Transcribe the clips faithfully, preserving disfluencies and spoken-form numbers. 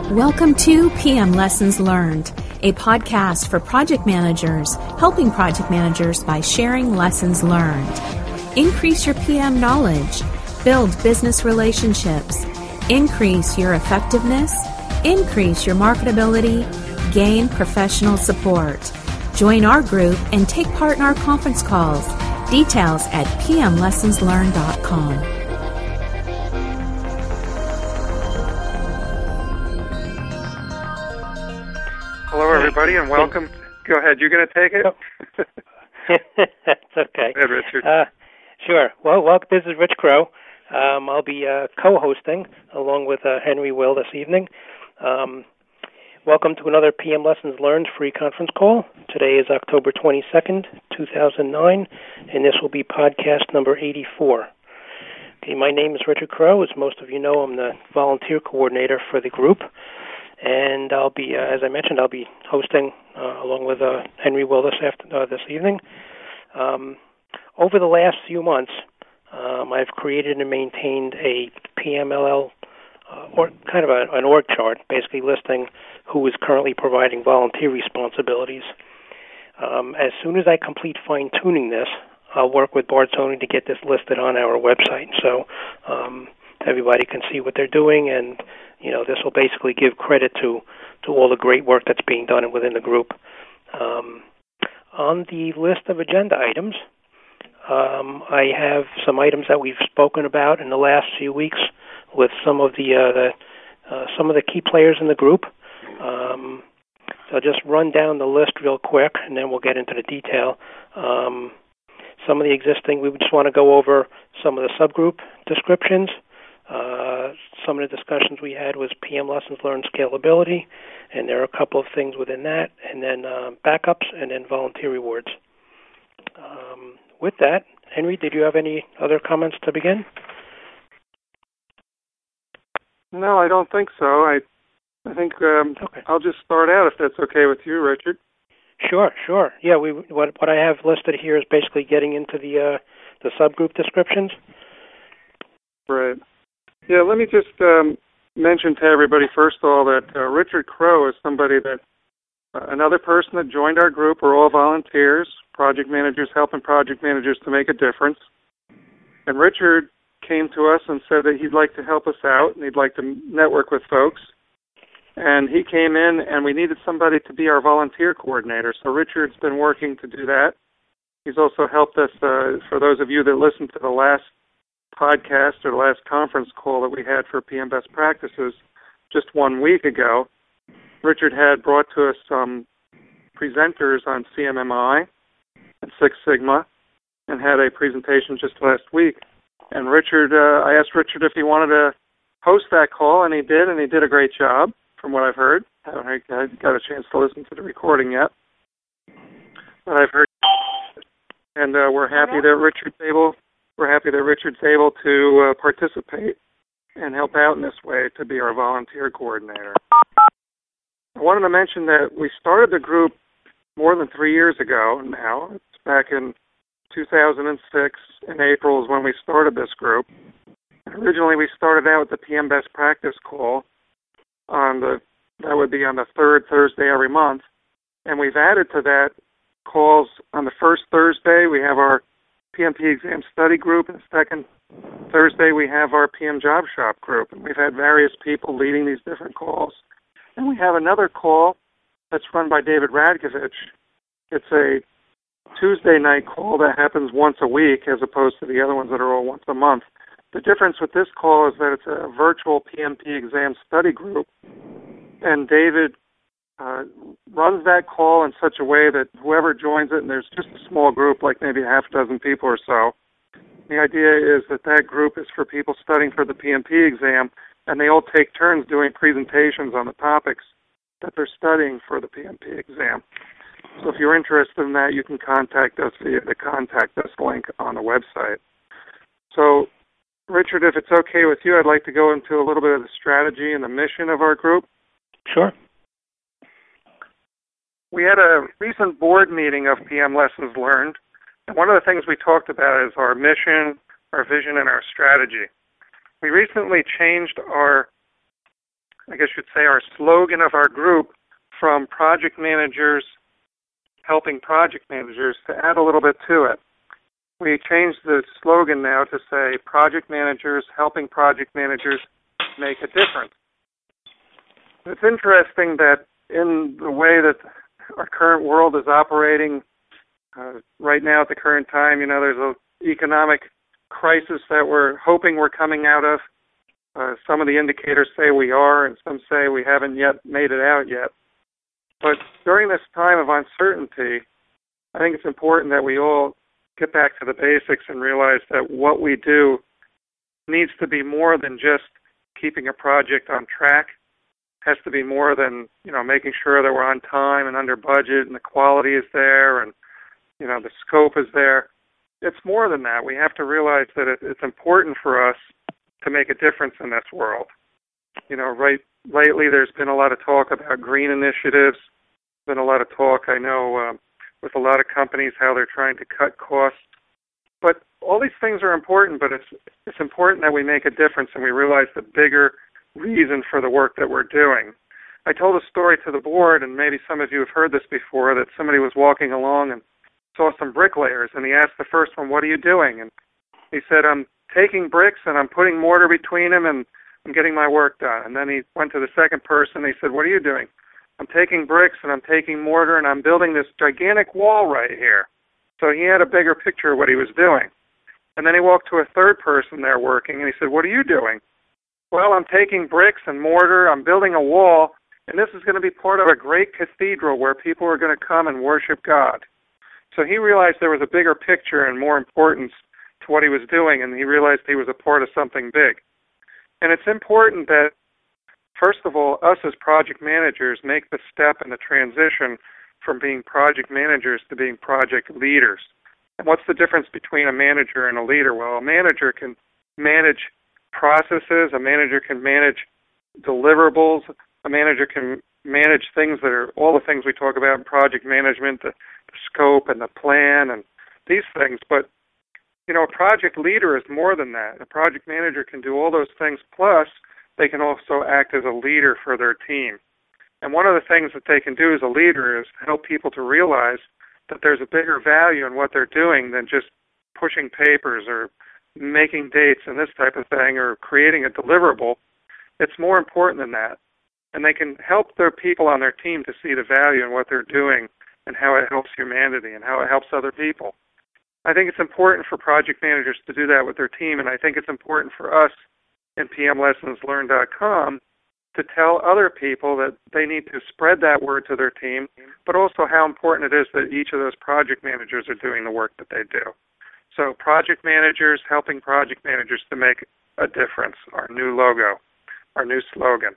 Welcome to P M Lessons Learned, a podcast for project managers, helping project managers by sharing lessons learned. Increase your P M knowledge, build business relationships, increase your effectiveness, increase your marketability, gain professional support. Join our group and take part in our conference calls. Details at p m lessons learned dot com. Hello, everybody, and welcome. Go ahead. You're going to take it? That's okay. Go ahead, Richard. Uh, sure. Well, well, this is Rich Crow. Um, I'll be uh, co-hosting along with uh, Henry Will this evening. Um, welcome to another P M Lessons Learned free conference call. Today is October twenty-second, two thousand nine, and this will be podcast number eighty-four. Okay, my name is Richard Crow. As most of you know, I'm the volunteer coordinator for the group. And I'll be, uh, as I mentioned, I'll be hosting uh, along with uh, Henry Will this after, uh, this evening. Um, over the last few months, um, I've created and maintained a P M L L, uh, or kind of a, an org chart, basically listing who is currently providing volunteer responsibilities. Um, as soon as I complete fine-tuning this, I'll work with Bart Tony to get this listed on our website, so um, everybody can see what they're doing, and you know, this will basically give credit to, to all the great work that's being done within the group. Um, on the list of agenda items, um, I have some items that we've spoken about in the last few weeks with some of the, uh, the uh, some of the key players in the group. Um, so I'll just run down the list real quick, and then we'll get into the detail. Um, some of the existing, we just want to go over some of the subgroup descriptions. Uh, some of the discussions we had was P M Lessons Learned Scalability, and there are a couple of things within that, and then uh, backups, and then volunteer rewards. Um, with that, Henry, did you have any other comments to begin? No, I don't think so. I I think um, okay. I'll just start out if that's okay with you, Richard. Sure, sure. Yeah, we what what I have listed here is basically getting into the uh, the subgroup descriptions. Right. Yeah, let me just um, mention to everybody, first of all, that uh, Richard Crow is somebody that, uh, another person that joined our group. We're all volunteers, project managers, helping project managers to make a difference. And Richard came to us and said that he'd like to help us out and he'd like to network with folks. And he came in and we needed somebody to be our volunteer coordinator. So Richard's been working to do that. He's also helped us, uh, for those of you that listened to the last podcast or the last conference call that we had for P M Best Practices just one week ago, Richard had brought to us some presenters on C M M I and Six Sigma and had a presentation just last week. And Richard, uh, I asked Richard if he wanted to host that call, and he did, and he did a great job from what I've heard. I haven't got a chance to listen to the recording yet, but I've heard, and uh, we're happy that Richard's able We're happy that Richard's able to uh, participate and help out in this way to be our volunteer coordinator. I wanted to mention that we started the group more than three years ago now. It's back in two thousand six, in April is when we started this group. Originally we started out with the P M Best Practice call on the, that would be on the third Thursday every month. And we've added to that calls on the first Thursday. We have our P M P exam study group, and the second Thursday we have our P M Job Shop group, and we've had various people leading these different calls. And we have another call that's run by David Radkovich. It's a Tuesday night call that happens once a week as opposed to the other ones that are all once a month. The difference with this call is that it's a virtual P M P exam study group, and David Uh, runs that call in such a way that whoever joins it, and there's just a small group, like maybe a half dozen people or so, the idea is that that group is for people studying for the P M P exam, and they all take turns doing presentations on the topics that they're studying for the P M P exam. So if you're interested in that, you can contact us via the Contact Us link on the website. So, Richard, if it's okay with you, I'd like to go into a little bit of the strategy and the mission of our group. Sure. We had a recent board meeting of P M Lessons Learned, and one of the things we talked about is our mission, our vision, and our strategy. We recently changed our I guess you'd say, our slogan of our group from project managers helping project managers to add a little bit to it. We changed the slogan now to say project managers helping project managers make a difference. It's interesting that in the way that our current world is operating uh, right now at the current time, you know, there's an economic crisis that we're hoping we're coming out of. Uh, some of the indicators say we are, and some say we haven't yet made it out yet. But during this time of uncertainty, I think it's important that we all get back to the basics and realize that what we do needs to be more than just keeping a project on track. It has to be more than, you know, making sure that we're on time and under budget and the quality is there and, you know, the scope is there. It's more than that. We have to realize that it, it's important for us to make a difference in this world. You know, right lately there's been a lot of talk about green initiatives. There's been a lot of talk, I know, um, with a lot of companies, how they're trying to cut costs. But all these things are important, but it's it's important that we make a difference and we realize the bigger reason for the work that we're doing. I told a story to the board, and maybe some of you have heard this before, that somebody was walking along and saw some bricklayers, and he asked the first one, "What are you doing?" And he said, "I'm taking bricks and I'm putting mortar between them and I'm getting my work done." And then he went to the second person and he said, "What are you doing?" "I'm taking bricks and I'm taking mortar and I'm building this gigantic wall right here." So he had a bigger picture of what he was doing. And then he walked to a third person there working and he said, "What are you doing?" "Well, I'm taking bricks and mortar, I'm building a wall, and this is going to be part of a great cathedral where people are going to come and worship God." So he realized there was a bigger picture and more importance to what he was doing, and he realized he was a part of something big. And it's important that, first of all, us as project managers make the step in the transition from being project managers to being project leaders. And what's the difference between a manager and a leader? Well, a manager can manage processes, a manager can manage deliverables, a manager can manage things that are all the things we talk about in project management, the, the scope and the plan and these things. But, you know, a project leader is more than that. A project manager can do all those things, plus they can also act as a leader for their team. And one of the things that they can do as a leader is help people to realize that there's a bigger value in what they're doing than just pushing papers or making dates and this type of thing or creating a deliverable. It's more important than that. And they can help their people on their team to see the value in what they're doing and how it helps humanity and how it helps other people. I think it's important for project managers to do that with their team, and I think it's important for us in P M Lessons Learned dot com to tell other people that they need to spread that word to their team, but also how important it is that each of those project managers are doing the work that they do. So project managers helping project managers to make a difference, our new logo, our new slogan.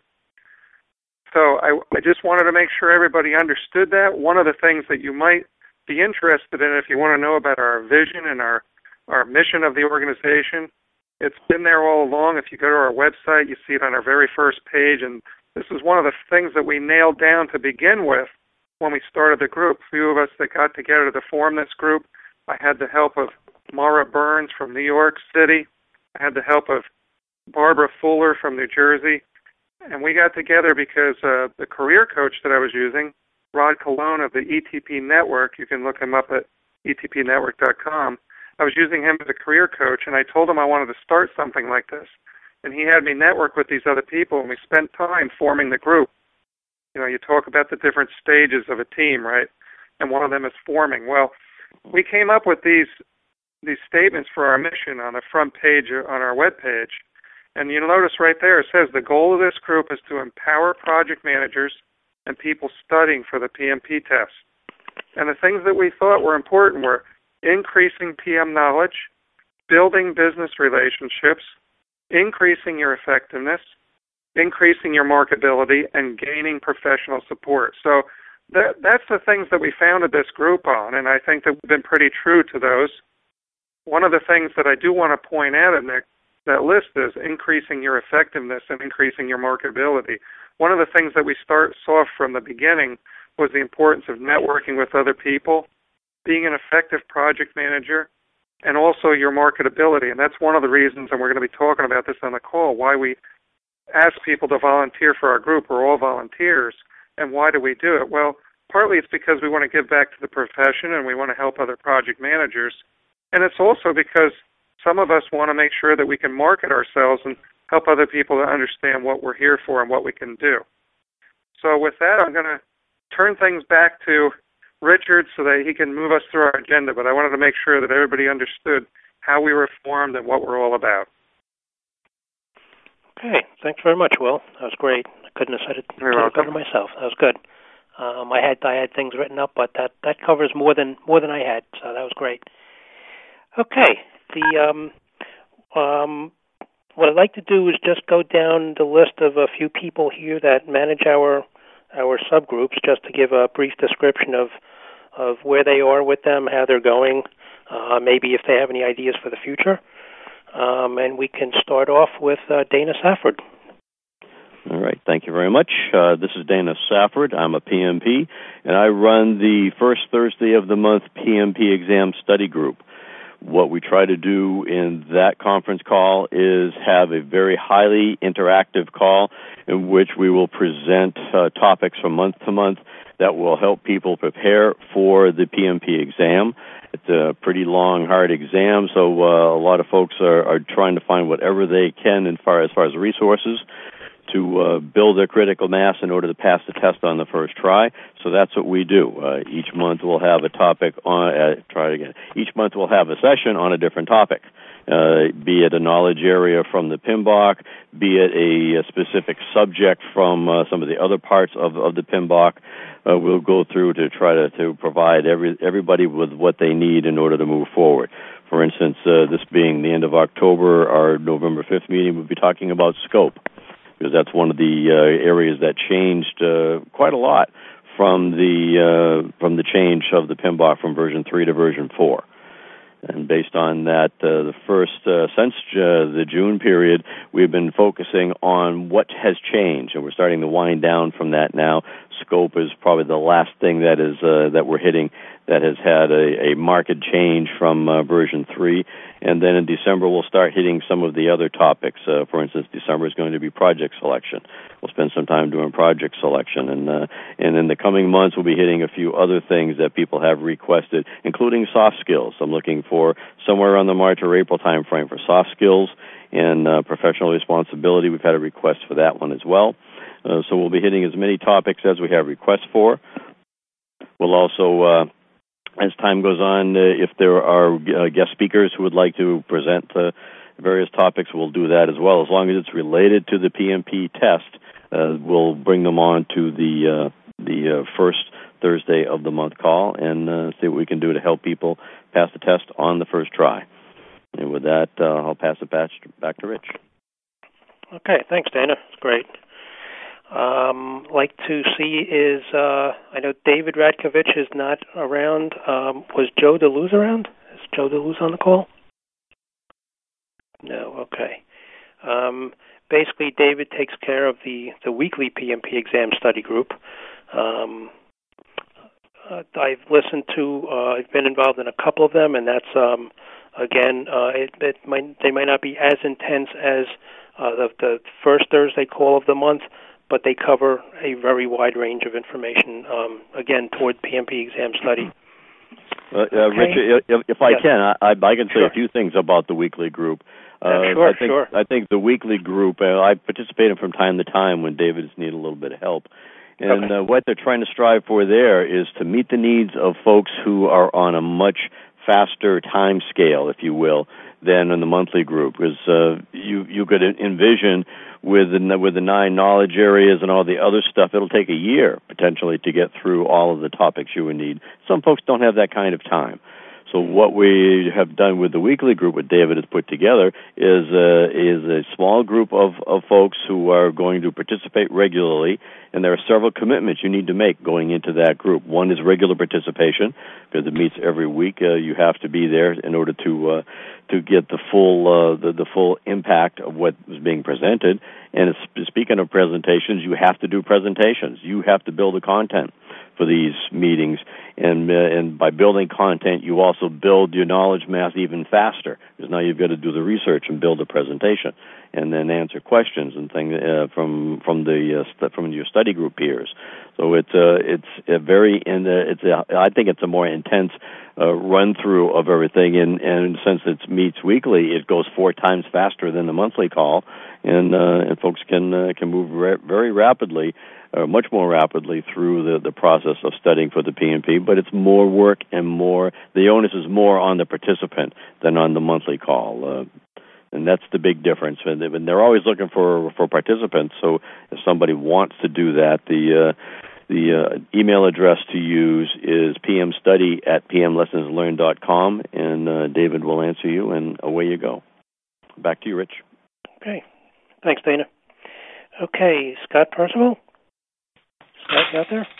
So I, I just wanted to make sure everybody understood that. One of the things that you might be interested in if you want to know about our vision and our, our mission of the organization, it's been there all along. If you go to our website, you see it on our very first page, and this is one of the things that we nailed down to begin with when we started the group. A few of us that got together to form this group, I had the help of Mara Burns from New York City. I had the help of Barbara Fuller from New Jersey. And we got together because uh, the career coach that I was using, Rod Colon of the E T P Network, you can look him up at E T P network dot com. I was using him as a career coach, and I told him I wanted to start something like this. And he had me network with these other people, and we spent time forming the group. You know, you talk about the different stages of a team, right? And one of them is forming. Well, we came up with these these statements for our mission on the front page on our webpage. And you'll notice right there it says the goal of this group is to empower project managers and people studying for the P M P test. And the things that we thought were important were increasing P M knowledge, building business relationships, increasing your effectiveness, increasing your marketability, and gaining professional support. So that, that's the things that we founded this group on, and I think that we've been pretty true to those. One of the things that I do want to point out in that, that list is increasing your effectiveness and increasing your marketability. One of the things that we start saw from the beginning was the importance of networking with other people, being an effective project manager, and also your marketability. And that's one of the reasons, and we're going to be talking about this on the call, why we ask people to volunteer for our group. We're all volunteers. And why do we do it? Well, partly it's because we want to give back to the profession and we want to help other project managers. And it's also because some of us want to make sure that we can market ourselves and help other people to understand what we're here for and what we can do. So with that, I'm going to turn things back to Richard so that he can move us through our agenda, but I wanted to make sure that everybody understood how we were formed and what we're all about. Okay, thanks very much, Will. That was great. I couldn't have said it, said it better myself. That was good. Um, I had I had things written up, but that, that covers more than more than I had, so that was great. Okay, the um, um, what I'd like to do is just go down the list of a few people here that manage our our subgroups, just to give a brief description of of where they are with them, how they're going, uh, maybe if they have any ideas for the future. Um, and we can start off with uh, Dana Safford. All right. Thank you very much. Uh, this is Dana Safford. I'm a P M P, and I run the first Thursday of the month P M P exam study group. What we try to do in that conference call is have a very highly interactive call in which we will present uh, topics from month to month that will help people prepare for the P M P exam. It's a pretty long, hard exam, so uh, a lot of folks are, are trying to find whatever they can in far, as far as resources to uh, build their critical mass in order to pass the test on the first try. So that's what we do. Uh, each month we'll have a topic on, uh, try it again, each month we'll have a session on a different topic, uh, be it a knowledge area from the P M B O C, be it a, a specific subject from uh, some of the other parts of, of the P M B O C. Uh, we'll go through to try to, to provide every everybody with what they need in order to move forward. For instance, uh, this being the end of October, our November fifth meeting, we'll be talking about scope, because that's one of the uh, areas that changed uh, quite a lot from the uh, from the change of the P M B O C from version three to version four. And based on that, uh, the first, uh, since uh, the June period, we've been focusing on what has changed, and we're starting to wind down from that now. Scope is probably the last thing that is uh, that we're hitting that has had a, a marked change from uh, version three. And then in December, we'll start hitting some of the other topics. Uh, for instance, December is going to be project selection. We'll spend some time doing project selection. And uh, and in the coming months, we'll be hitting a few other things that people have requested, including soft skills. I'm looking for somewhere around the March or April time frame for soft skills and uh, professional responsibility. We've had a request for that one as well. Uh, so we'll be hitting as many topics as we have requests for. We'll also... Uh, As time goes on, uh, if there are uh, guest speakers who would like to present uh, various topics, we'll do that as well. As long as it's related to the P M P test, uh, we'll bring them on to the uh, the uh, first Thursday of the month call and uh, see what we can do to help people pass the test on the first try. And with that, uh, I'll pass it back, back to Rich. Okay, thanks, Dana. It's great. Um, like to see is, uh, I know David Radkovich is not around. Um, was Joe DeLuz around? Is Joe DeLuz on the call? No, okay. Um, basically, David takes care of the, the weekly P M P exam study group. Um, uh, I've listened to, uh, I've been involved in a couple of them, and that's, um, again, uh, it, it might, they might not be as intense as uh, the, the first Thursday call of the month, but they cover a very wide range of information, um, again, toward P M P exam study. Uh, uh, okay. Richard, if, if I yes. can, I, I can say sure. a few things about the weekly group. Uh, yeah, sure, I think, sure. I think the weekly group, uh, I participate in from time to time when David's need a little bit of help. And okay. uh, what they're trying to strive for there is to meet the needs of folks who are on a much faster time scale, if you will, than in the monthly group. Because uh, you, you could envision with the, with the nine knowledge areas and all the other stuff, it'll take a year, potentially, to get through all of the topics you would need. Some folks don't have that kind of time. So what we have done with the weekly group, what David has put together, is uh, is a small group of, of folks who are going to participate regularly, and there are several commitments you need to make going into that group. One is regular participation, because it meets every week. Uh, you have to be there in order to uh, to get the full uh, the, the full impact of what is being presented. And speaking of presentations, you have to do presentations. You have to build the content for these meetings, and uh, and by building content, you also build your knowledge mass even faster, because now you've got to do the research and build a presentation. and then answer questions and things uh, from from the uh, st- from your study group peers. So it's uh, it's a very in the, it's a, I think it's a more intense uh, run through of everything, and, and since it meets weekly, it goes four times faster than the monthly call, and uh, and folks can uh, can move ra- very rapidly. Uh, much more rapidly through the, the process of studying for the P M P, but it's more work and more, the onus is more on the participant than on the monthly call. Uh, and that's the big difference. And they're always looking for, for participants, so if somebody wants to do that, the uh, the uh, email address to use is p m study at p m lessons learned dot com, and uh, David will answer you, and away you go. Back to you, Rich. Okay. Thanks, Dana. Okay, Scott Percival? Scott, out there?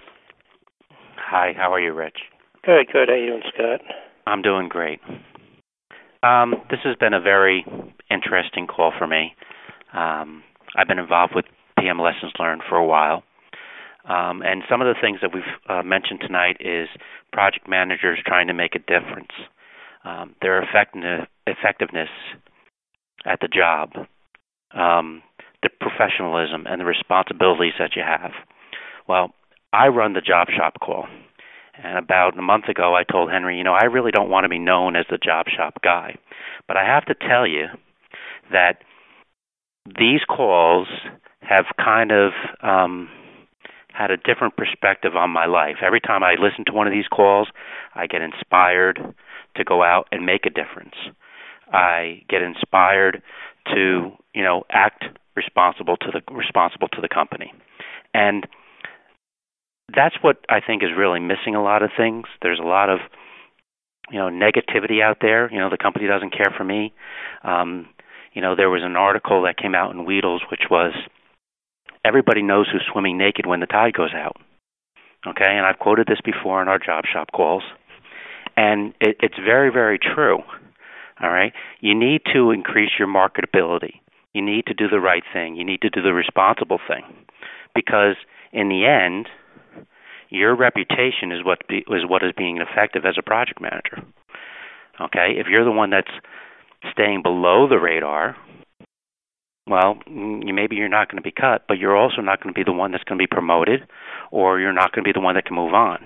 Hi, how are you, Rich? Good, good. How you doing, Scott? I'm doing great. Um, this has been a very interesting call for me. Um, I've been involved with P M Lessons Learned for a while. Um, and some of the things that we've uh, mentioned tonight is project managers trying to make a difference, um, their effectiveness, effectiveness at the job, um, the professionalism and the responsibilities that you have. Well, I run the job shop call, and about a month ago I told Henry, you know, I really don't want to be known as the job shop guy, but I have to tell you that these calls have kind of um, had a different perspective on my life. Every time I listen to one of these calls, I get inspired to go out and make a difference. I get inspired to, you know, act responsible to the responsible to the company, and that's what I think is really missing a lot of things. There's a lot of, you know, negativity out there. You know, the company doesn't care for me. Um, you know, there was an article that came out in Wheedles, which was, everybody knows who's swimming naked when the tide goes out. Okay, and I've quoted this before in our job shop calls, and it, it's very, very true. All right, you need to increase your marketability. You need to do the right thing. You need to do the responsible thing, because in the end, your reputation is what be, is what is being effective as a project manager. Okay, if you're the one that's staying below the radar, well, you, maybe you're not going to be cut, but you're also not going to be the one that's going to be promoted, or you're not going to be the one that can move on.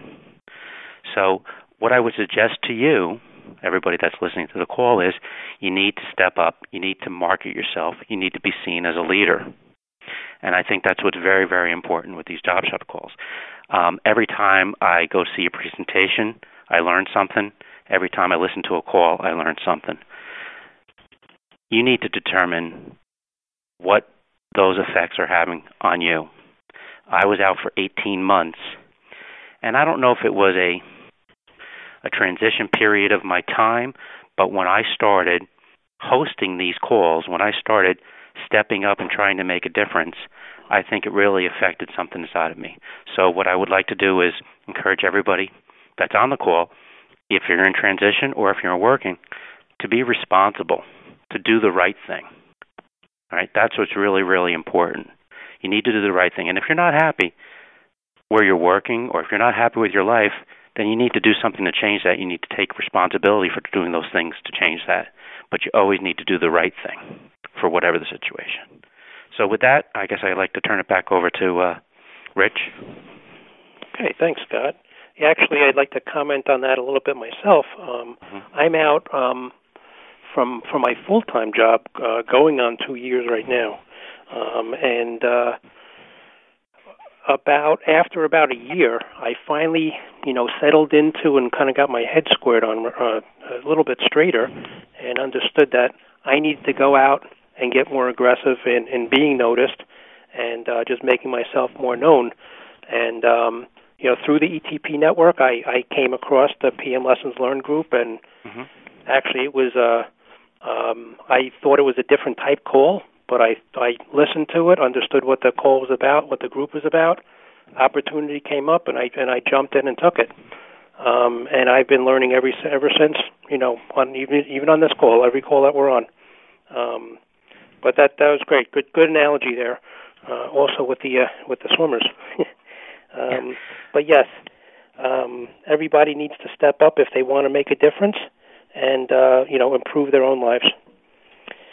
So what I would suggest to you, everybody that's listening to the call, is you need to step up. You need to market yourself. You need to be seen as a leader. And I think that's what's very, very important with these job shop calls. Um, every time I go see a presentation, I learn something. Every time I listen to a call, I learn something. You need to determine what those effects are having on you. I was out for eighteen months, and I don't know if it was a a transition period of my time, but when I started hosting these calls, when I started stepping up and trying to make a difference, I think it really affected something inside of me. So what I would like to do is encourage everybody that's on the call, if you're in transition or if you're working, to be responsible, to do the right thing. All right, that's what's really, really important. You need to do the right thing. And if you're not happy where you're working, or if you're not happy with your life, then you need to do something to change that. You need to take responsibility for doing those things to change that. But you always need to do the right thing for whatever the situation. So with that, I guess I'd like to turn it back over to uh, Rich. Okay, thanks, Scott. Actually, I'd like to comment on that a little bit myself. Um, mm-hmm. I'm out um, from from my full-time job, uh, going on two years right now, um, and uh, about after about a year, I finally, you know, settled into and kind of got my head squared on uh, a little bit straighter, and understood that I needed to go out and get more aggressive in, in being noticed, and uh, just making myself more known. And um, you know, through the E T P network, I, I came across the P M Lessons Learned group, and mm-hmm. actually, it was uh, um, I thought it was a different type call. But I I listened to it, understood what the call was about, what the group was about. Opportunity came up, and I and I jumped in and took it. Um, and I've been learning every ever since. You know, on even even on this call, every call that we're on. Um, but that that was great. Good good analogy there. Uh, also with the uh, with the swimmers. um, but yes, um, everybody needs to step up if they want to make a difference, and uh, you know, improve their own lives.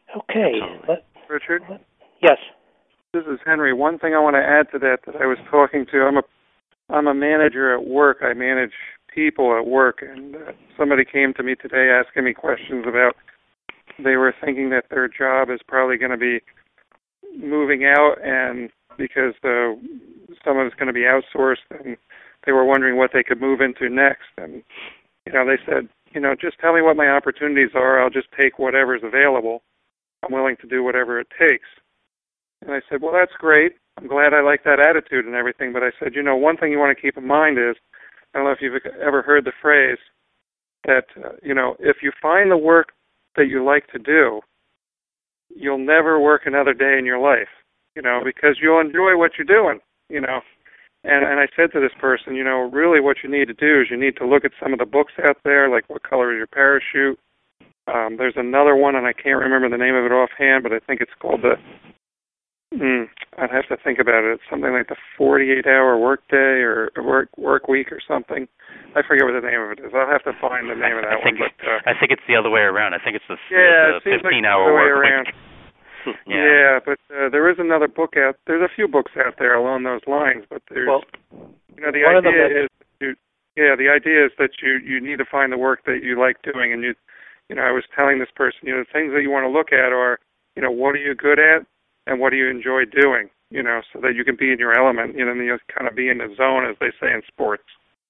Okay. Let, Richard? let, yes. This is Henry. One thing I want to add to that that I was talking to, I'm a, I'm a manager at work. I manage people at work, and uh, somebody came to me today asking me questions about, they were thinking that their job is probably going to be moving out, and because uh, some of it's going to be outsourced, and they were wondering what they could move into next. And, you know, they said, you know, just tell me what my opportunities are. I'll just take whatever's available. I'm willing to do whatever it takes. And I said, well, that's great. I'm glad I like that attitude and everything. But I said, you know, one thing you want to keep in mind is, I don't know if you've ever heard the phrase that, uh, you know, if you find the work that you like to do, you'll never work another day in your life, you know, because you'll enjoy what you're doing, you know. And and I said to this person, you know, really what you need to do is you need to look at some of the books out there, like What Color Is Your Parachute? Um, there's another one, and I can't remember the name of it offhand, but I think it's called the, mm, I'd have to think about it. It's something like the forty-eight hour workday or work work week or something. I forget what the name of it is. I'll have to find the name of that I think, one. But, uh, I think it's the other way around. I think it's the, yeah, the it fifteen like hour the way work around. week. Yeah. yeah, but uh, there is another book out. There's a few books out there along those lines, but there's, well, you know, the one idea of them is, you, yeah, the idea is that you you need to find the work that you like doing, and you, you know, I was telling this person, you know, the things that you want to look at are, you know, what are you good at, and what do you enjoy doing, you know, so that you can be in your element, you know, and you kind of be in the zone, as they say in sports.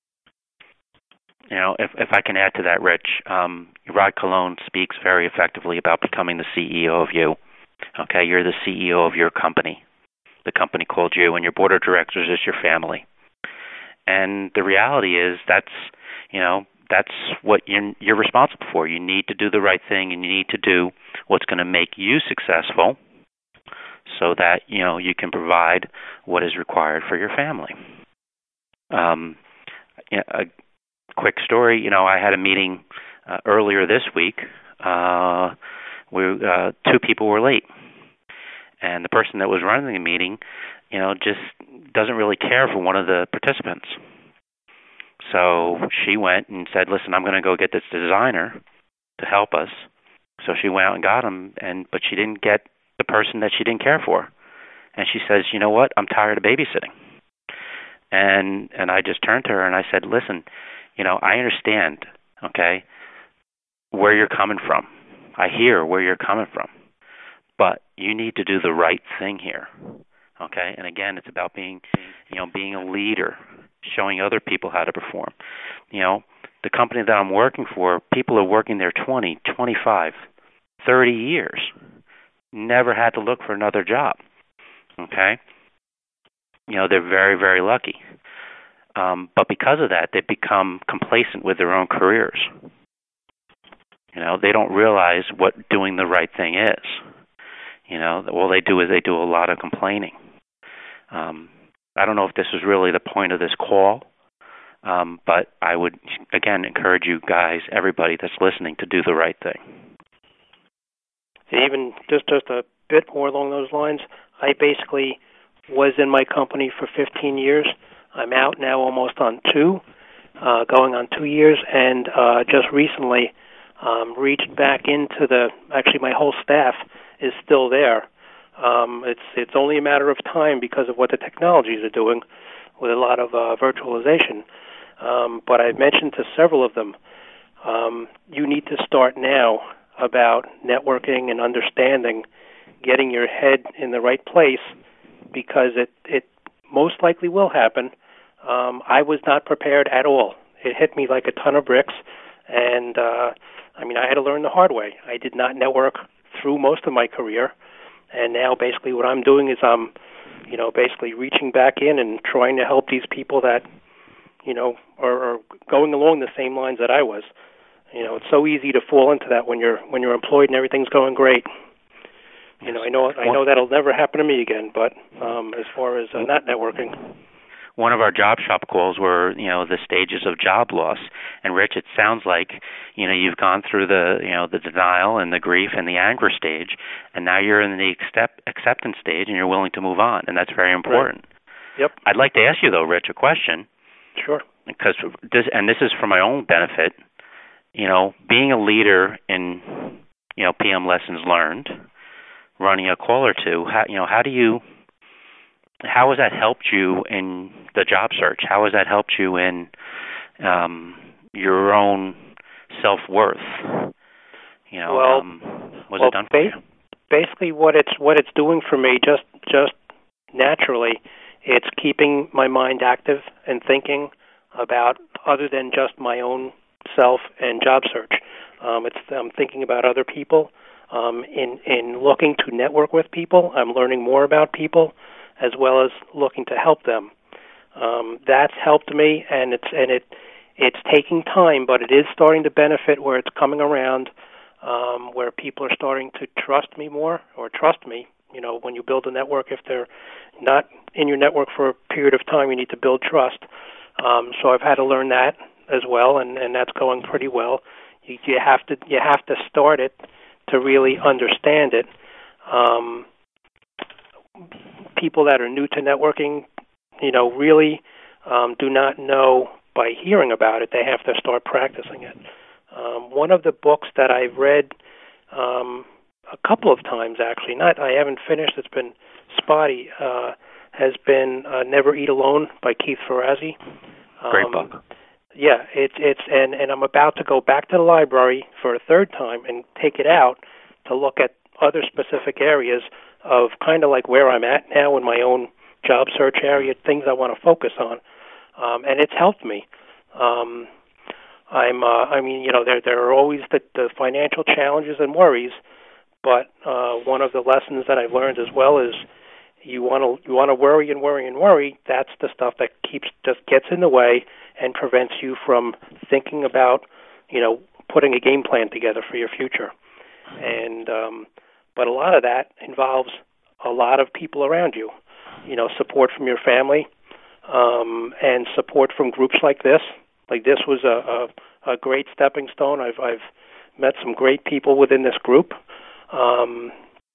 You know, if if I can add to that, Rich, um, Rod Cologne speaks very effectively about becoming the C E O of you. Okay, you're the C E O of your company. The company called you, and your board of directors is your family. And the reality is that's, you know, that's what you're, you're responsible for. You need to do the right thing, and you need to do what's going to make you successful so that, you know, you can provide what is required for your family. Um, you know, a quick story, you know, I had a meeting uh, earlier this week. Uh, we, uh, two people were late. And the person that was running the meeting, you know, just doesn't really care for one of the participants. So she went and said, listen, I'm going to go get this designer to help us. So she went out and got him, and but she didn't get the person that she didn't care for. And she says, you know what, I'm tired of babysitting. And and I just turned to her and I said, listen, you know, I understand, okay, where you're coming from. I hear where you're coming from. But you need to do the right thing here, okay? And again, it's about being, you know, being a leader, showing other people how to perform. You know, the company that I'm working for, people are working there twenty, twenty-five, thirty years, never had to look for another job, okay? You know, they're very, very lucky. Um, but because of that, they become complacent with their own careers. You know, they don't realize what doing the right thing is. You know, all they do is they do a lot of complaining. Um, I don't know if this is really the point of this call, um, but I would, again, encourage you guys, everybody that's listening, to do the right thing. Even just, just a bit more along those lines, I basically was in my company for fifteen years. I'm out now almost on two, uh, going on two years, and uh, just recently um, reached back into the, actually my whole staff is still there. Um, it's it's only a matter of time because of what the technologies are doing with a lot of uh, virtualization. Um, but I've mentioned to several of them, um, you need to start now about networking and understanding, getting your head in the right place, because it, it most likely will happen. Um, I was not prepared at all. It hit me like a ton of bricks, and uh, I mean, I had to learn the hard way. I did not network through most of my career, and now basically what I'm doing is I'm, you know, basically reaching back in and trying to help these people that, you know, are, are going along the same lines that I was. You know, it's so easy to fall into that when you're when you're employed and everything's going great. You know, I know I know that'll never happen to me again. But um, as far as uh, not networking. One of our job shop calls were, you know, the stages of job loss. And Rich, it sounds like, you know, you've gone through the, you know, the denial and the grief and the anger stage, and now you're in the accept, acceptance stage, and you're willing to move on, and that's very important. Right. Yep. I'd like to ask you though, Rich, a question. Sure. Because this, and this is for my own benefit. You know, being a leader in, you know, P M Lessons Learned, running a call or two. How, you know, how do you, how has that helped you in the job search? How has that helped you in um, your own self-worth? You know, well, um, what's well, it done for ba- you? Basically, what it's what it's doing for me, just just naturally, it's keeping my mind active and thinking about other than just my own self and job search. Um, it's I'm thinking about other people. Um, in in looking to network with people, I'm learning more about people, as well as looking to help them. Um, that's helped me, and it's and it it's taking time, but it is starting to benefit where it's coming around, um, where people are starting to trust me more or trust me. You know, when you build a network, if they're not in your network for a period of time, you need to build trust. Um, so I've had to learn that as well, and, and that's going pretty well. You, you have to you have to start it to really understand it. Um, people that are new to networking, you know, really um, do not know by hearing about it. They have to start practicing it. Um, one of the books that I've read um, a couple of times, actually, not I haven't finished. It's been spotty. Uh, has been uh, Never Eat Alone by Keith Ferrazzi. Um, Great book. Yeah, it's it's and, and I'm about to go back to the library for a third time and take it out to look at other specific areas of kind of like where I'm at now in my own job search area, things I want to focus on, um, and it's helped me. Um, I'm, uh, I mean, you know, there there are always the, the financial challenges and worries, but uh, one of the lessons that I've learned as well is you want to you want to worry and worry and worry. That's the stuff that keeps just gets in the way and prevents you from thinking about, you know, putting a game plan together for your future. And um, but a lot of that involves a lot of people around you, you know, support from your family, um, and support from groups like this. Like this was a, a, a great stepping stone. I've I've met some great people within this group, um,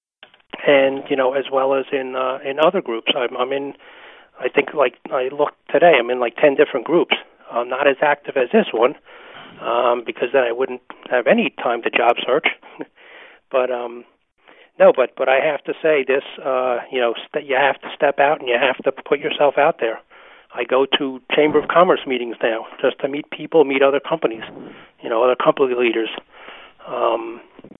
and you know, as well as in uh, in other groups. I'm, I'm in. I think like I looked today. I'm in like ten different groups. I'm not as active as this one, um, because then I wouldn't have any time to job search. but um, no, but but I have to say this. Uh, you know, st- you have to step out and you have to put yourself out there. I go to Chamber of Commerce meetings now just to meet people, meet other companies, you know, other company leaders. Um,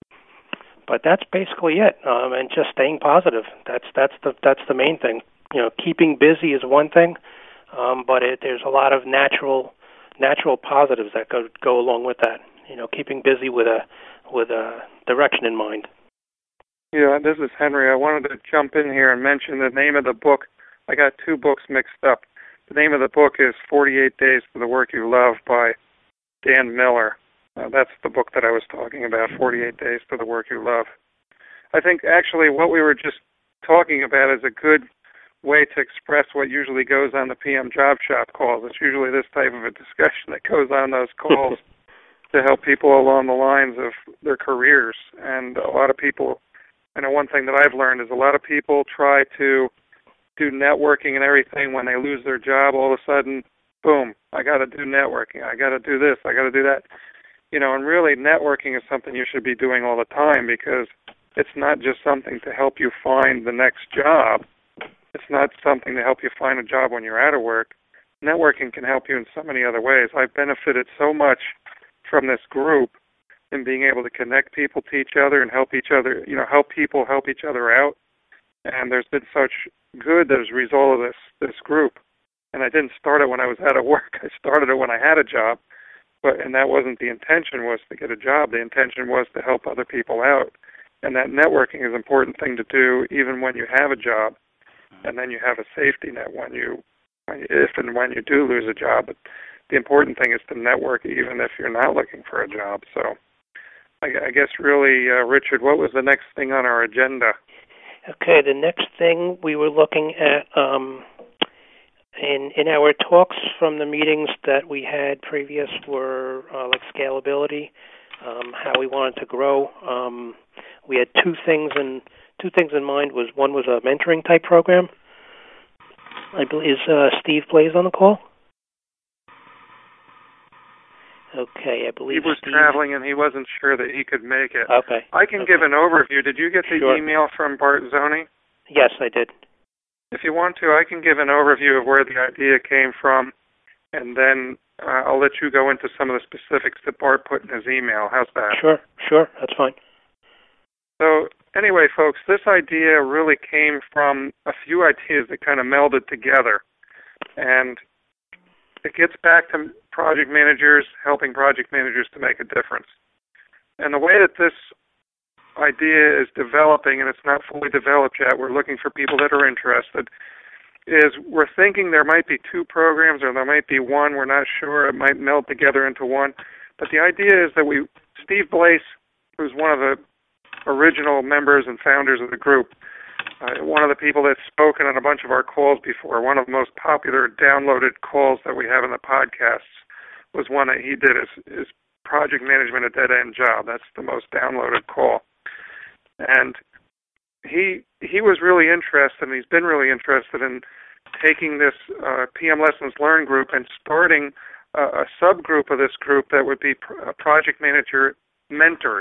but that's basically it, um, and just staying positive. That's that's the that's the main thing. You know, keeping busy is one thing, um, but it, there's a lot of natural natural positives that go go along with that. You know, keeping busy with a with a direction in mind. Yeah, this is Henry. I wanted to jump in here and mention the name of the book. I got two books mixed up. The name of the book is forty-eight days to the Work You Love by Dan Miller. Uh, that's the book that I was talking about, forty-eight days to the Work You Love. I think actually what we were just talking about is a good way to express what usually goes on the P M Job Shop calls. It's usually this type of a discussion that goes on those calls to help people along the lines of their careers. And a lot of people, I know one thing that I've learned is a lot of people try to do networking and everything. When they lose their job, all of a sudden, boom, I got to do networking. I got to do this. I got to do that. You know, and really networking is something you should be doing all the time, because it's not just something to help you find the next job. It's not something to help you find a job when you're out of work. Networking can help you in so many other ways. I've benefited so much from this group in being able to connect people to each other and help each other, you know, help people help each other out. And there's been such good as a result of this this group. And I didn't start it when I was out of work. I started it when I had a job. But and that wasn't the intention, was to get a job. The intention was to help other people out. And that networking is an important thing to do even when you have a job. And then you have a safety net when you, if and when you do lose a job. But the important thing is to network even if you're not looking for a job. So I, I guess really, uh, Richard, what was the next thing on our agenda? Okay, the next thing we were looking at um, in in our talks from the meetings that we had previous were uh, like scalability, um, how we wanted to grow. Um, we had two things in two things in mind. Was one was a mentoring type program. I believe is uh, Steve Blaze on the call. Okay, I believe he was Steve... traveling and he wasn't sure that he could make it. Okay. I can okay. give an overview. Did you get the sure. email from Bart Zoni? Yes, I did. If you want to, I can give an overview of where the idea came from, and then uh, I'll let you go into some of the specifics that Bart put in his email. How's that? Sure, sure, that's fine. So anyway, folks, this idea really came from a few ideas that kind of melded together, and it gets back to project managers, helping project managers to make a difference. And the way that this idea is developing, and it's not fully developed yet, we're looking for people that are interested, is we're thinking there might be two programs or there might be one, we're not sure, it might meld together into one. But the idea is that we, Steve Blaise, who's one of the original members and founders of the group, uh, one of the people that's spoken on a bunch of our calls before, one of the most popular downloaded calls that we have in the podcasts was one that he did, is, is Project Management a Dead-End Job. That's the most downloaded call. And he he was really interested, and he's been really interested in taking this uh, P M Lessons Learned group and starting a, a subgroup of this group that would be pr- project manager mentors.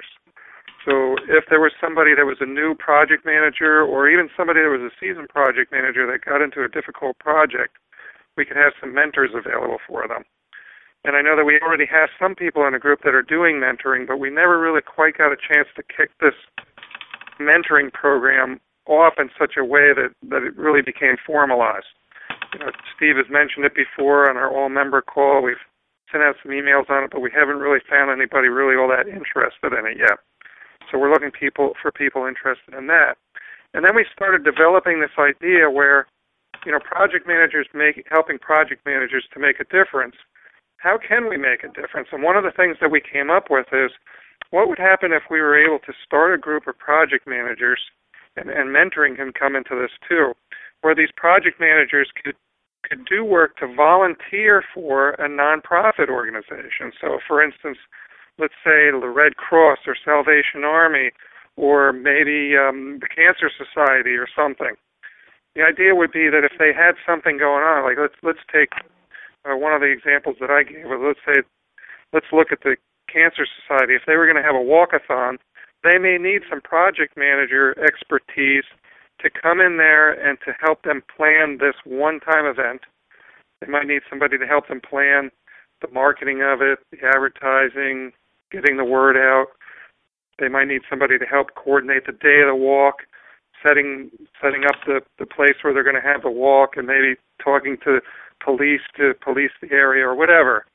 So if there was somebody that was a new project manager, or even somebody that was a seasoned project manager that got into a difficult project, we could have some mentors available for them. And I know that we already have some people in the group that are doing mentoring, but we never really quite got a chance to kick this mentoring program off in such a way that, that it really became formalized. You know, Steve has mentioned it before on our all-member call. We've sent out some emails on it, but we haven't really found anybody really all that interested in it yet. So we're looking people for people interested in that. And then we started developing this idea where, you know, project managers make helping project managers to make a difference. How can we make a difference? And one of the things that we came up with is, what would happen if we were able to start a group of project managers, and, and mentoring can come into this too, where these project managers could could do work to volunteer for a nonprofit organization. So, for instance, let's say the Red Cross or Salvation Army, or maybe um, the Cancer Society or something. The idea would be that if they had something going on, like let's let's take uh, one of the examples that I gave. Let's say, let's look at the Cancer Society. If they were going to have a walkathon, they may need some project manager expertise to come in there and to help them plan this one-time event. They might need somebody to help them plan the marketing of it, the advertising, getting the word out. They might need somebody to help coordinate the day of the walk, setting setting up the, the place where they're going to have the walk, and maybe talking to police to police the area or whatever.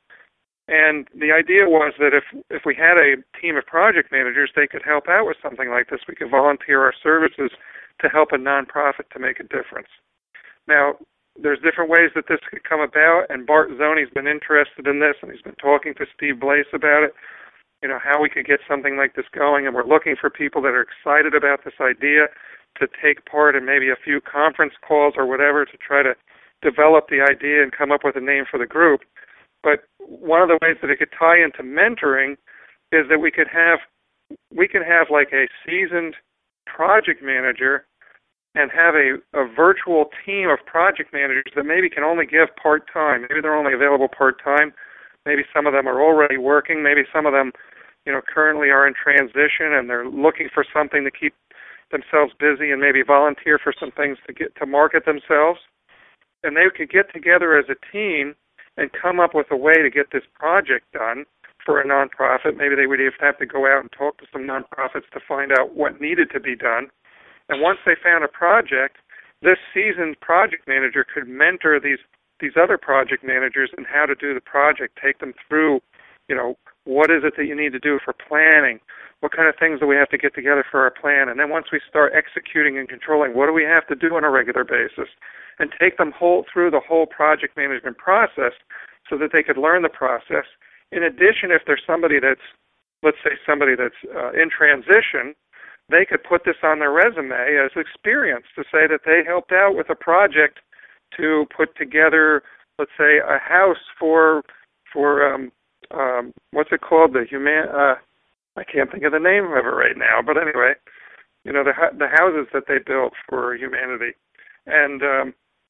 And the idea was that if if we had a team of project managers, they could help out with something like this. We could volunteer our services to help a nonprofit to make a difference. Now, there's different ways that this could come about, and Bart Zoni's been interested in this, and he's been talking to Steve Blaise about it, you know, how we could get something like this going, and we're looking for people that are excited about this idea to take part in maybe a few conference calls or whatever to try to develop the idea and come up with a name for the group. But one of the ways that it could tie into mentoring is that we could have we could have like a seasoned project manager and have a, a virtual team of project managers that maybe can only give part-time. Maybe they're only available part-time. Maybe some of them are already working. Maybe some of them, you know, currently are in transition and they're looking for something to keep themselves busy and maybe volunteer for some things to get to market themselves. And they could get together as a team and come up with a way to get this project done for a nonprofit. Maybe they would have to go out and talk to some nonprofits to find out what needed to be done. And once they found a project, this seasoned project manager could mentor these these other project managers in how to do the project, take them through, you know, what is it that you need to do for planning? What kind of things do we have to get together for our plan? And then once we start executing and controlling, what do we have to do on a regular basis? And take them whole through the whole project management process so that they could learn the process. In addition, if there's somebody that's, let's say somebody that's uh, in transition, they could put this on their resume as experience to say that they helped out with a project to put together, let's say, a house for, for um, um, what's it called? The human, uh, I can't think of the name of it right now, but anyway, you know, the the houses that they built for humanity. And um,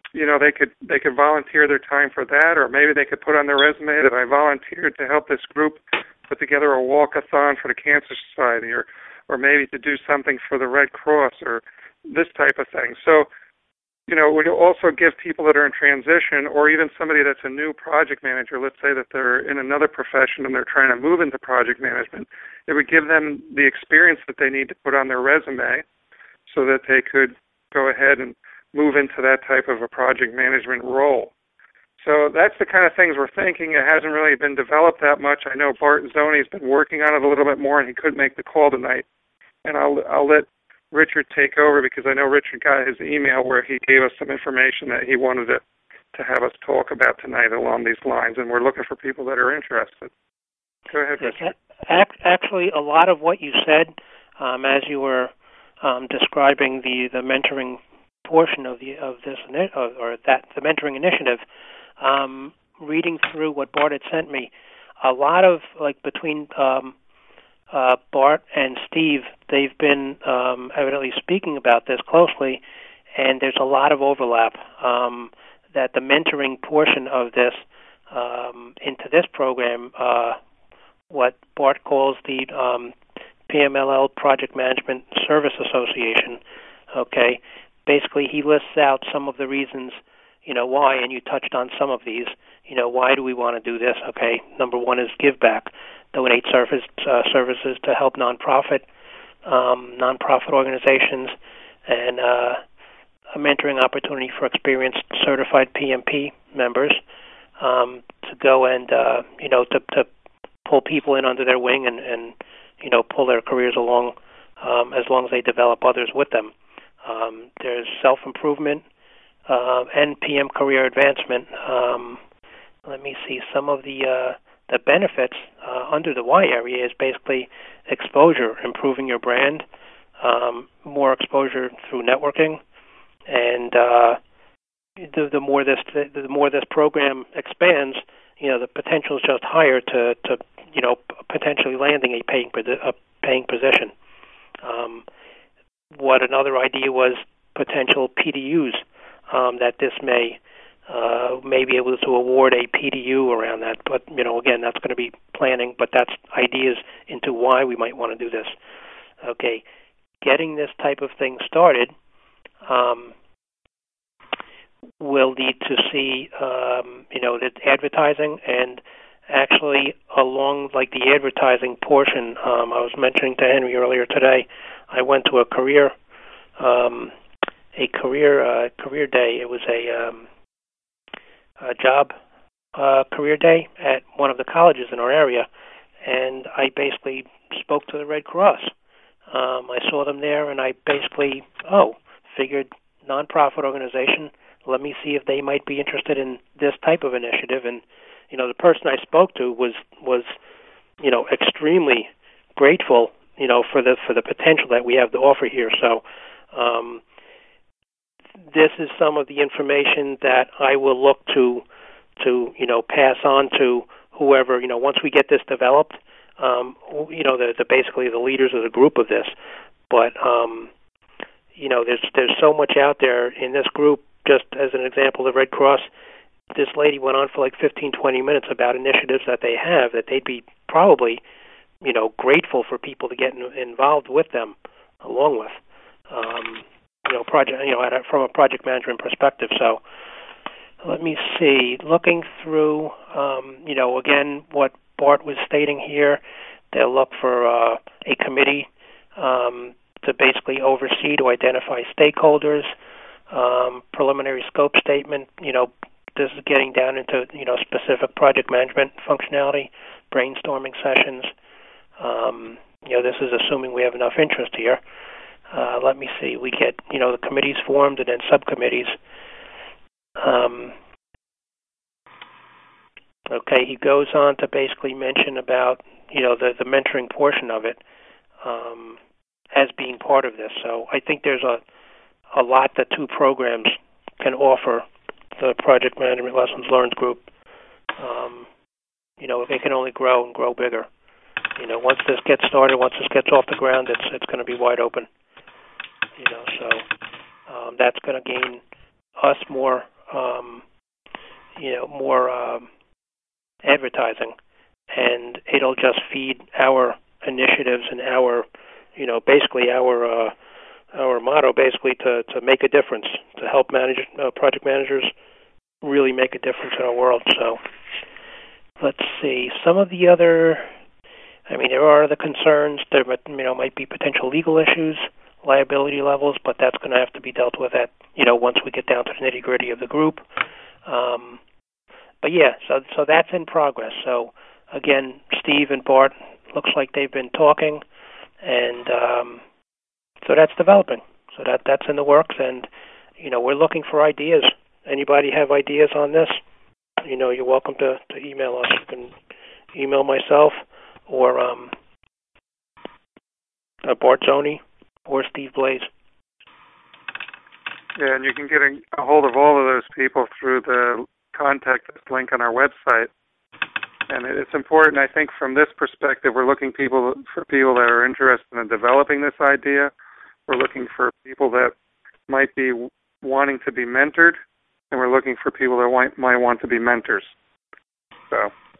you know, they could they could volunteer their time for that, or maybe they could put on their resume that I volunteered to help this group put together a walkathon for the Cancer Society, or or maybe to do something for the Red Cross, or this type of thing. So, you know, we also give people that are in transition, or even somebody that's a new project manager, let's say that they're in another profession and they're trying to move into project management, it would give them the experience that they need to put on their resume so that they could go ahead and move into that type of a project management role. So that's the kind of things we're thinking. It hasn't really been developed that much. I know Bart Zoni's been working on it a little bit more, and he couldn't make the call tonight. And I'll I'll let Richard take over, because I know Richard got his email where he gave us some information that he wanted to, to have us talk about tonight along these lines, and we're looking for people that are interested. Go ahead, Richard. Actually, a lot of what you said um, as you were um, describing the, the mentoring portion of the of this or that the mentoring initiative, um, reading through what Bart had sent me, a lot of like between um, uh, Bart and Steve, they've been um, evidently speaking about this closely, and there's a lot of overlap. Um, that the mentoring portion of this um, into this program, uh, what Bart calls the um, P M L L Project Management Service Association, okay. Basically, he lists out some of the reasons, you know, why, and you touched on some of these. You know, why do we want to do this? Okay, number one is give back, donate service, uh, services to help nonprofit, um, nonprofit organizations, and uh, a mentoring opportunity for experienced certified P M P members um, to go and, uh, you know, to, to pull people in under their wing and, and you know, pull their careers along um, as long as they develop others with them. Um, there's self-improvement uh, and P M career advancement. Um, let me see. Some of the uh, the benefits uh, under the Y area is basically exposure, improving your brand, um, more exposure through networking, and uh, the, the more this the, the more this program expands, you know, the potential is just higher to, to you know potentially landing a paying a paying position. Um, What another idea was potential P D Us, um, that this may uh, may be able to award a P D U around that. But, you know, again, that's going to be planning, but that's ideas into why we might want to do this. Okay, getting this type of thing started um, will need to see, um, you know, the advertising, and actually along like the advertising portion, um, I was mentioning to Henry earlier today, I went to a career, um, a career uh, career day. It was a, um, a job uh, career day at one of the colleges in our area, and I basically spoke to the Red Cross. Um, I saw them there, and I basically, oh, figured nonprofit organization. Let me see if they might be interested in this type of initiative. And you know, the person I spoke to was was, you know, extremely grateful, you know, for the for the potential that we have to offer here. So, um, this is some of the information that I will look to, to you know, pass on to whoever, you know, once we get this developed. Um, you know, the, the basically the leaders of the group of this. But um, you know, there's there's so much out there in this group. Just as an example, the Red Cross. This lady went on for like fifteen, twenty minutes about initiatives that they have that they'd be probably, you know, grateful for people to get in, involved with them, along with, um, you know, project, you know, at a, from a project management perspective. So, let me see. Looking through, um, you know, again, what Bart was stating here, they'll look for uh, a committee um, to basically oversee, to identify stakeholders, um, preliminary scope statement, you know. This is getting down into, you know, specific project management functionality, brainstorming sessions. Um, you know, this is assuming we have enough interest here. Uh, let me see. We get, you know, the committees formed and then subcommittees. Um, okay, he goes on to basically mention about, you know, the, the mentoring portion of it um, as being part of this. So I think there's a, a lot that two programs can offer the Project Management Lessons Learned group. Um, you know, they can only grow and grow bigger. You know, once this gets started, once this gets off the ground, it's it's going to be wide open. You know, so um, that's going to gain us more um, you know, more um, advertising, and it'll just feed our initiatives and our, you know, basically our uh, our motto, basically to, to make a difference, to help manage uh, project managers really make a difference in our world. So let's see some of the other. I mean, there are the concerns. There, you know, might be potential legal issues, liability levels, but that's going to have to be dealt with at, you know, once we get down to the nitty gritty of the group. Um, but yeah, so so that's in progress. So again, Steve and Bart looks like they've been talking, and um, so that's developing. So that that's in the works, and you know, we're looking for ideas. Anybody have ideas on this? You know, you're welcome to, to email us. You can email myself or um, uh, Bart Zoni or Steve Blaze. Yeah, and you can get a, a hold of all of those people through the contact us link on our website. And it's important, I think, from this perspective, we're looking people for people that are interested in developing this idea. We're looking for people that might be wanting to be mentored, and we're looking for people that want, might want to be mentors. So,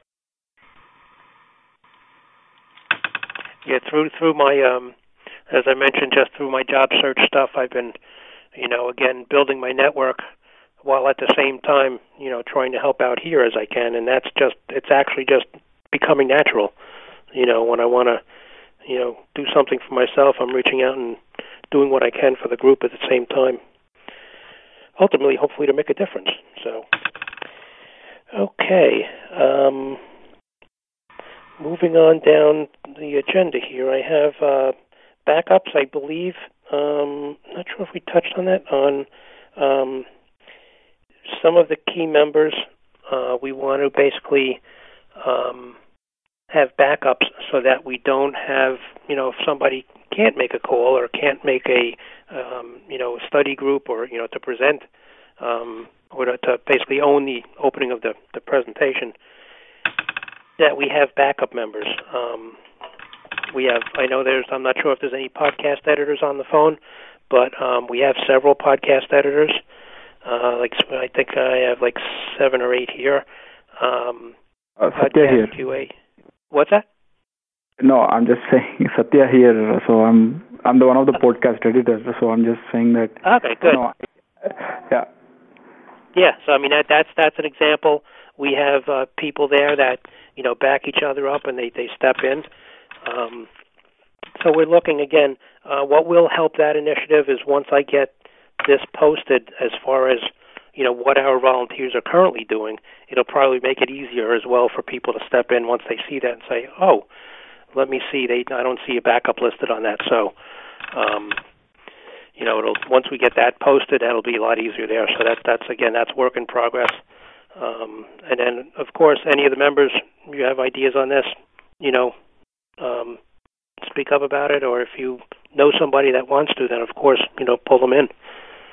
yeah, through through my, um, as I mentioned, just through my job search stuff, I've been, you know, again, building my network while at the same time, you know, trying to help out here as I can, and that's just, it's actually just becoming natural. You know, when I want to, you know, do something for myself, I'm reaching out and doing what I can for the group at the same time. Ultimately, hopefully, to make a difference. So, okay. Um, moving on down the agenda here, I have uh, backups, I believe. Um, not sure if we touched on that. On um, some of the key members, uh, we want to basically um, have backups so that we don't have, you know, if somebody can't make a call or can't make a, um, you know, study group or, you know, to present um, or to, to basically own the opening of the, the presentation, that we have backup members. Um, we have, I know there's, I'm not sure if there's any podcast editors on the phone, but um, we have several podcast editors. Uh, like I think I have like seven or eight here. Um, uh, Satya here. Q A. What's that? No, I'm just saying Satya here. So I'm I'm the one of the podcast editors. So I'm just saying that. Okay, good. No, yeah. Yeah. So I mean that that's that's an example. We have uh, people there that, you know, back each other up and they they step in. Um, so we're looking again. Uh, what will help that initiative is once I get this posted as far as, you know, what our volunteers are currently doing, it'll probably make it easier as well for people to step in once they see that and say, oh, let me see, they I don't see a backup listed on that. So, um, you know, it'll once we get that posted, that'll be a lot easier there. So that, that's, again, that's work in progress. Um, and then, of course, any of the members, you have ideas on this, you know, um, speak up about it, or if you know somebody that wants to, then, of course, you know, pull them in.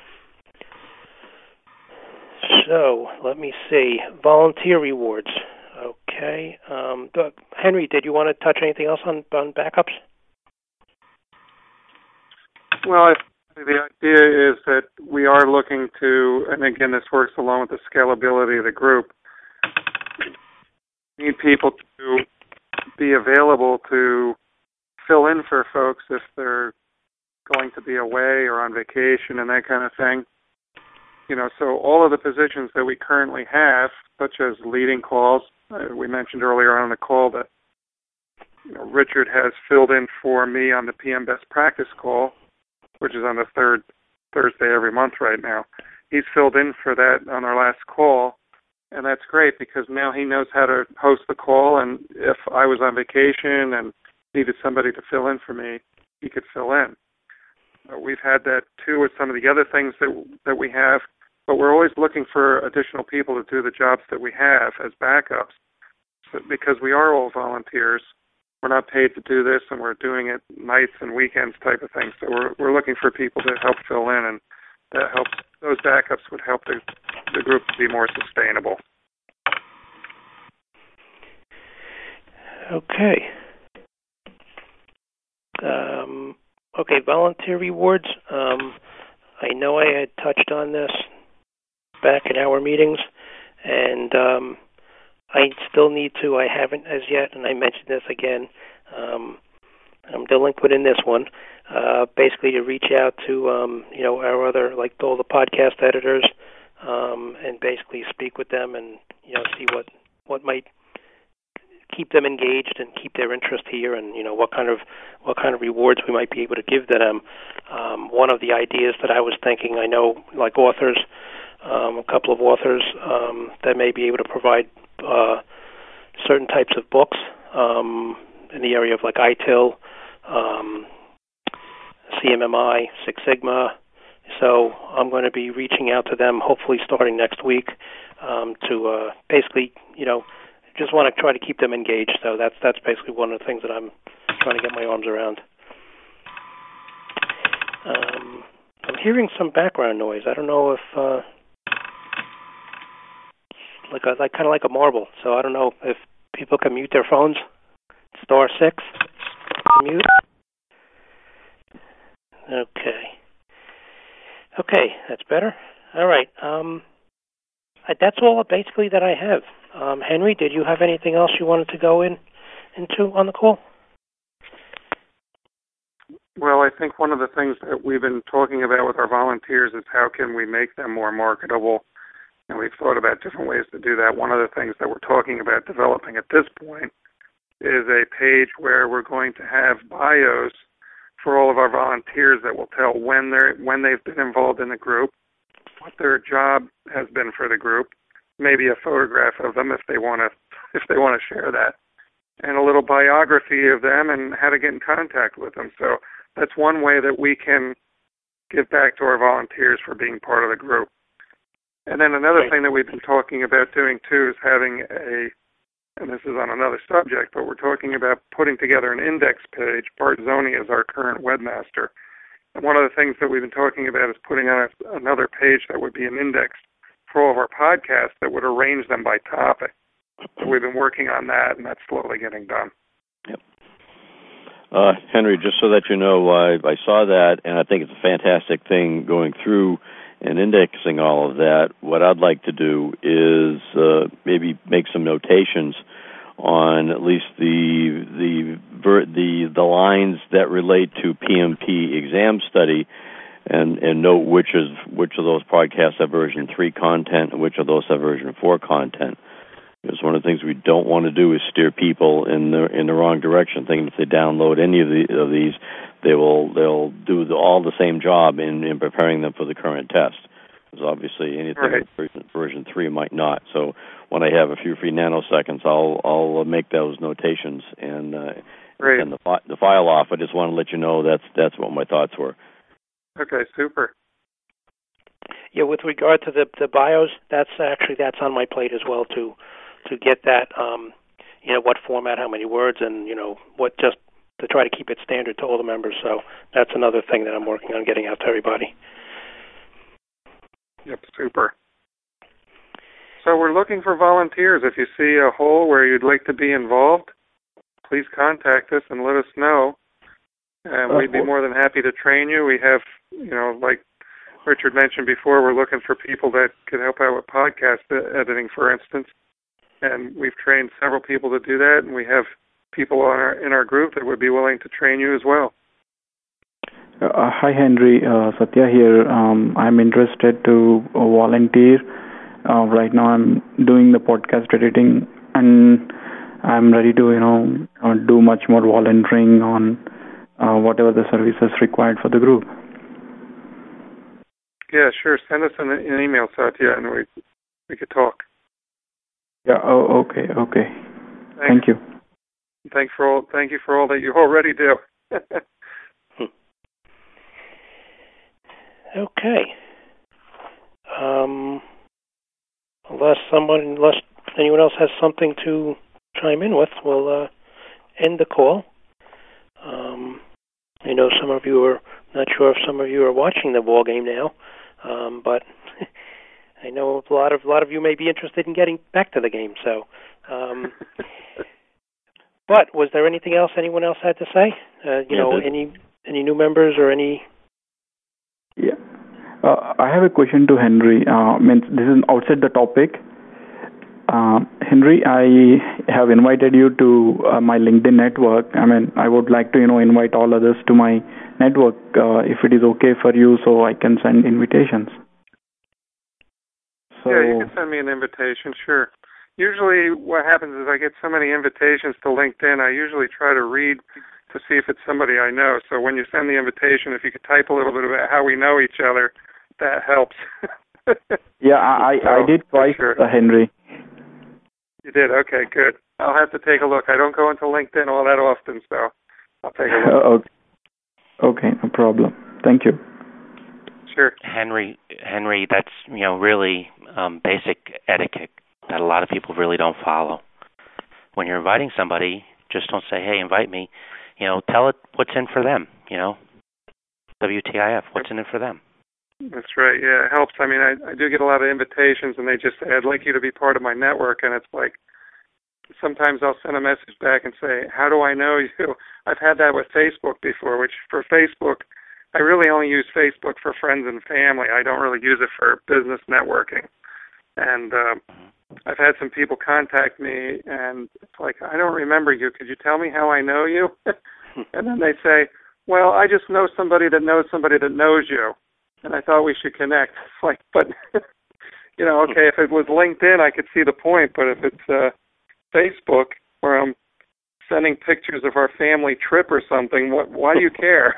So, let me see. Volunteer rewards. Okay. Um, Henry, did you want to touch anything else on, on backups? Well, I, the idea is that we are looking to, and again, this works along with the scalability of the group, we need people to be available to fill in for folks if they're going to be away or on vacation and that kind of thing. You know, so all of the positions that we currently have, such as leading calls, uh, we mentioned earlier on the call that, you know, Richard has filled in for me on the P M Best Practice call, which is on the third Thursday every month right now. He's filled in for that on our last call, and that's great because now he knows how to host the call, and if I was on vacation and needed somebody to fill in for me, he could fill in. Uh, we've had that, too, with some of the other things that that we have, but we're always looking for additional people to do the jobs that we have as backups. So, because we are all volunteers, we're not paid to do this, and we're doing it nights and weekends type of thing. So we're we're looking for people to help fill in, and that helps. Those backups would help the the group to be more sustainable. Okay. Um, okay, volunteer rewards. Um, I know I had touched on this back in our meetings, and um, I still need to, I haven't as yet, and I mentioned this again, um, I'm delinquent in this one, uh, basically to reach out to, um, you know, our other, like all the podcast editors, um, and basically speak with them and, you know, see what, what might keep them engaged and keep their interest here, and, you know, what kind of what kind of rewards we might be able to give to them. Um, one of the ideas that I was thinking, I know, like authors, um, a couple of authors um, that may be able to provide uh, certain types of books um, in the area of like I T I L, um, C M M I, Six Sigma. So I'm going to be reaching out to them, hopefully starting next week, um, to uh, basically, you know, just want to try to keep them engaged. So that's that's basically one of the things that I'm trying to get my arms around. Um, I'm hearing some background noise. I don't know if uh, like a, like kind of like a marble. So I don't know if people can mute their phones. Star six to mute. Okay. Okay, that's better. All right. Um, I, that's all basically that I have. Um, Henry, did you have anything else you wanted to go in into on the call? Well, I think one of the things that we've been talking about with our volunteers is how can we make them more marketable, and we've thought about different ways to do that. One of the things that we're talking about developing at this point is a page where we're going to have bios for all of our volunteers that will tell when they're when they've been involved in the group, what their job has been for the group, maybe a photograph of them if they want to if they want to share that, and a little biography of them and how to get in contact with them. So that's one way that we can give back to our volunteers for being part of the group. And then another thing that we've been talking about doing too is having a, and this is on another subject, but we're talking about putting together an index page. Bart Zoni is our current webmaster. And one of the things that we've been talking about is putting on a, another page that would be an index for all of our podcasts that would arrange them by topic. So we've been working on that, and that's slowly getting done. Yep. Uh, Henry, just so that you know, I, I saw that, and I think it's a fantastic thing going through and indexing all of that. What I'd like to do is uh, maybe make some notations on at least the the the the lines that relate to P M P exam study, and and note which is which of those podcasts have version three content and which of those have version four content. Because one of the things we don't want to do is steer people in the in the wrong direction, thinking if they download any of, the, of these, they will they'll do the, all the same job in, in preparing them for the current test. Because obviously anything right. with version, version three might not. So when I have a few free nanoseconds, I'll I'll make those notations and uh, right. send the, fi- the file off. I just want to let you know that's that's what my thoughts were. Okay, super. Yeah, with regard to the the bios, that's actually that's on my plate as well too. To get that, um, you know, what format, how many words, and, you know, what just to try to keep it standard to all the members. So that's another thing that I'm working on getting out to everybody. Yep, super. So we're looking for volunteers. If you see a hole where you'd like to be involved, please contact us and let us know. And uh, we'd be more than happy to train you. We have, you know, like Richard mentioned before, we're looking for people that could help out with podcast editing, for instance. And we've trained several people to do that, and we have people on our, in our group that would be willing to train you as well. Uh, hi, Henry. Uh, Satya here. Um, I'm interested to uh, volunteer. Uh, right now I'm doing the podcast editing, and I'm ready to, you know, uh, do much more volunteering on uh, whatever the services required for the group. Yeah, sure. Send us an, an email, Satya, and we we could talk. Yeah. Oh, okay. Okay. Thanks. Thank you. Thank for all. Thank you for all that you already do. Okay. Um, unless someone, unless anyone else has something to chime in with, we'll uh, end the call. Um, I know some of you are not sure if some of you are watching the ball game now, um, but. I know a lot of a lot of you may be interested in getting back to the game. So, um, but was there anything else anyone else had to say? Uh, you yeah, know, that, any any new members or any? Yeah, Uh, I have a question to Henry. Uh, means this is outside the topic. Uh, Henry, I have invited you to uh, my LinkedIn network. I mean, I would like to, you know, invite all others to my network uh, if it is okay for you, so I can send invitations. So, yeah, you can send me an invitation, sure. Usually what happens is I get so many invitations to LinkedIn, I usually try to read to see if it's somebody I know. So when you send the invitation, if you could type a little bit about how we know each other, that helps. yeah, I, so, I did twice, sure. uh, Henry. You did? Okay, good. I'll have to take a look. I don't go into LinkedIn all that often, so I'll take a look. okay. okay, no problem. Thank you. Sure. Henry, Henry, that's, you know, really um, basic etiquette that a lot of people really don't follow. When you're inviting somebody, just don't say, hey, invite me. You know, tell it what's in for them, you know. W T I F, what's in it for them? That's right, yeah, it helps. I mean, I, I do get a lot of invitations, and they just say, I'd like you to be part of my network, and it's like, sometimes I'll send a message back and say, how do I know you? I've had that with Facebook before, which for Facebook, I really only use Facebook for friends and family. I don't really use it for business networking. And um, I've had some people contact me, and it's like, I don't remember you. Could you tell me how I know you? And then they say, well, I just know somebody that knows somebody that knows you, and I thought we should connect. It's like, but, you know, okay, if it was LinkedIn, I could see the point, but if it's uh, Facebook, where I'm sending pictures of our family trip or something, what, why do you care?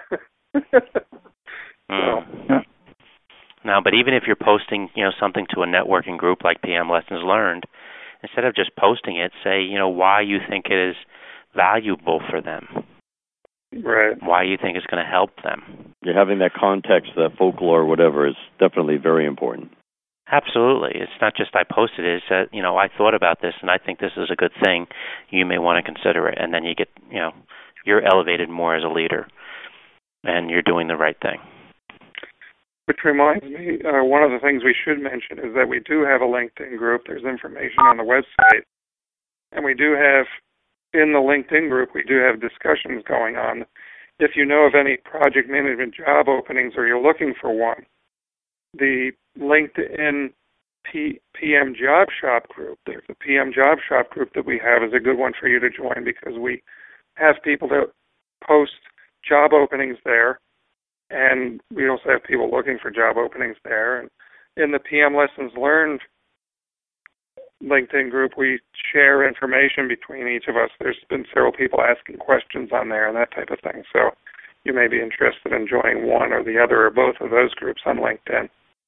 mm. so. No, but even if you're posting, you know, something to a networking group like P M Lessons Learned, instead of just posting it, say, you know, why you think it is valuable for them. Right. Why you think it's going to help them. You're having that context, that folklore, whatever, is definitely very important. Absolutely. It's not just I posted it. It's that, you know, I thought about this and I think this is a good thing. You may want to consider it. And then you get, you know, you're elevated more as a leader and you're doing the right thing. Which reminds me, uh, one of the things we should mention is that we do have a LinkedIn group. There's information on the website. And we do have, in the LinkedIn group, we do have discussions going on. If you know of any project management job openings or you're looking for one, the LinkedIn P- PM Job Shop group, there's a P M Job Shop group that we have is a good one for you to join because we have people that post job openings there, and we also have people looking for job openings there. And in the P M Lessons Learned LinkedIn group, we share information between each of us. There's been several people asking questions on there and that type of thing. So you may be interested in joining one or the other or both of those groups on LinkedIn.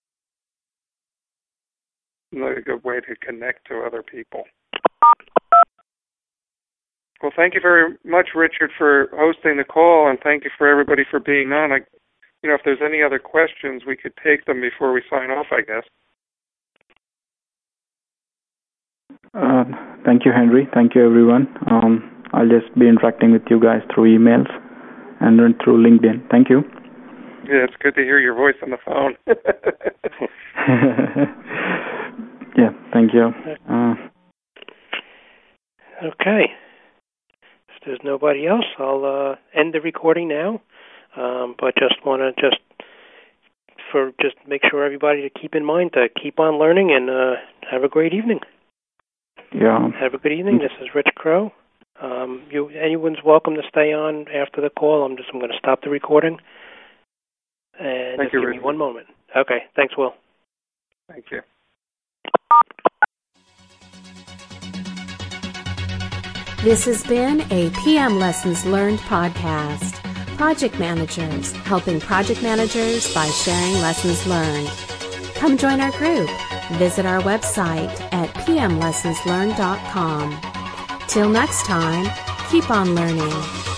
Another good way to connect to other people. Well, thank you very much, Richard, for hosting the call, and thank you for everybody for being on. I, you know, if there's any other questions, we could take them before we sign off, I guess. Uh, thank you, Henry. Thank you, everyone. Um, I'll just be interacting with you guys through emails and then through LinkedIn. Thank you. Yeah, it's good to hear your voice on the phone. Yeah, thank you. Uh, okay. If there's nobody else, I'll uh, end the recording now. Um, but just want to just for just make sure everybody to keep in mind to keep on learning and uh, have a great evening. Yeah. Have a good evening. This is Rich Crow. Um, you, anyone's welcome to stay on after the call. I'm just I'm going to stop the recording. And Thank just you, give Rich. me one moment. Okay. Thanks, Will. Thank you. This has been a P M Lessons Learned podcast. Project Managers, helping project managers by sharing lessons learned. Come join our group. Visit our website at p m lessons learned dot com. Till next time, keep on learning.